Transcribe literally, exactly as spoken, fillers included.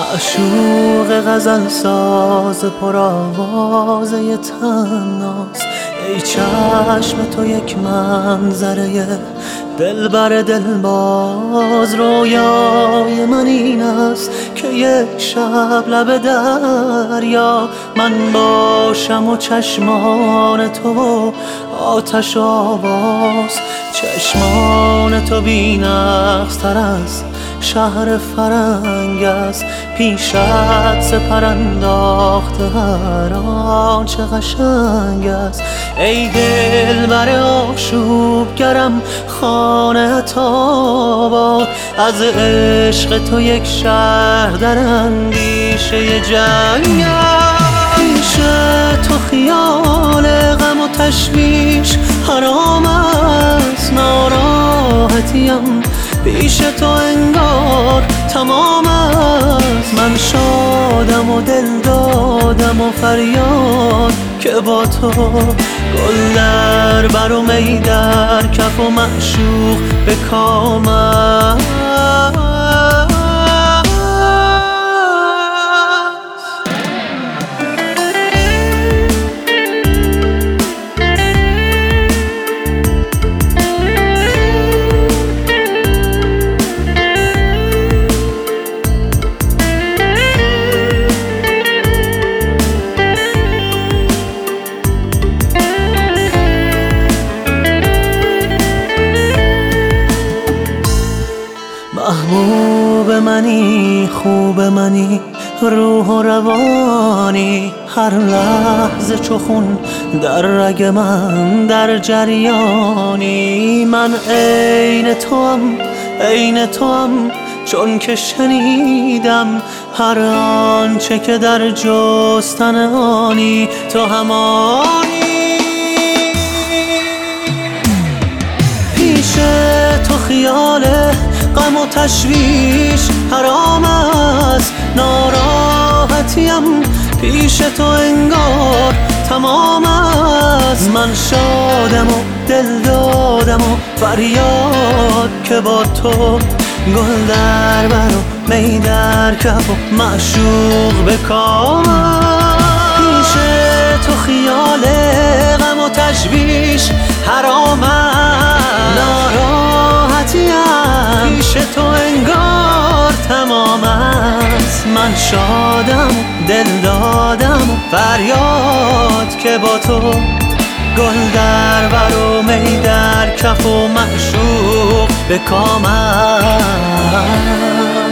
معشوق غزل ساز پرآوازه تناست. ای چشم تو یک منظره دلبر دلباز، رویای من این است که یک شب لب دریا من باشم و چشمان تو و آتش و آواز. چشمان تو بی‌نقص تر از شهر فرنگ است، پیشت سپر انداخته هر آنچه قشنگ است. ای دلبر آشوبگرم خانه آباد، از عشق تو یک شهر در اندیشه جنگ است. پیش تو خیال غم و تشویش حرام است، ناراحتیم پیش تو انگار تمام است. من شادم و دل دادم و فریاد که با تو گل در بر و می در کف و معشوق به کام است. محبوب منی، خوب منی، روح و روانی، هر لحظه چو خون در رگ من در جریانی. من عین توام، عین توام، چون که شنیدم هر آنچه که در جستن آنی تو همانی. پیش تو خیال غم و تشویش حرام است، ناراحتیم پیش تو انگار تمام است. من شادم و دل دادم و فریاد که با تو گل در بر و می در کف و معشوق به کام است. پیش تو خیال غم و تشویش حرام است، ناراحتیم پیش تو انگار تمام است. من شادم دل دادم فریاد که با تو گل در بر و می در کف و معشوق به کام است.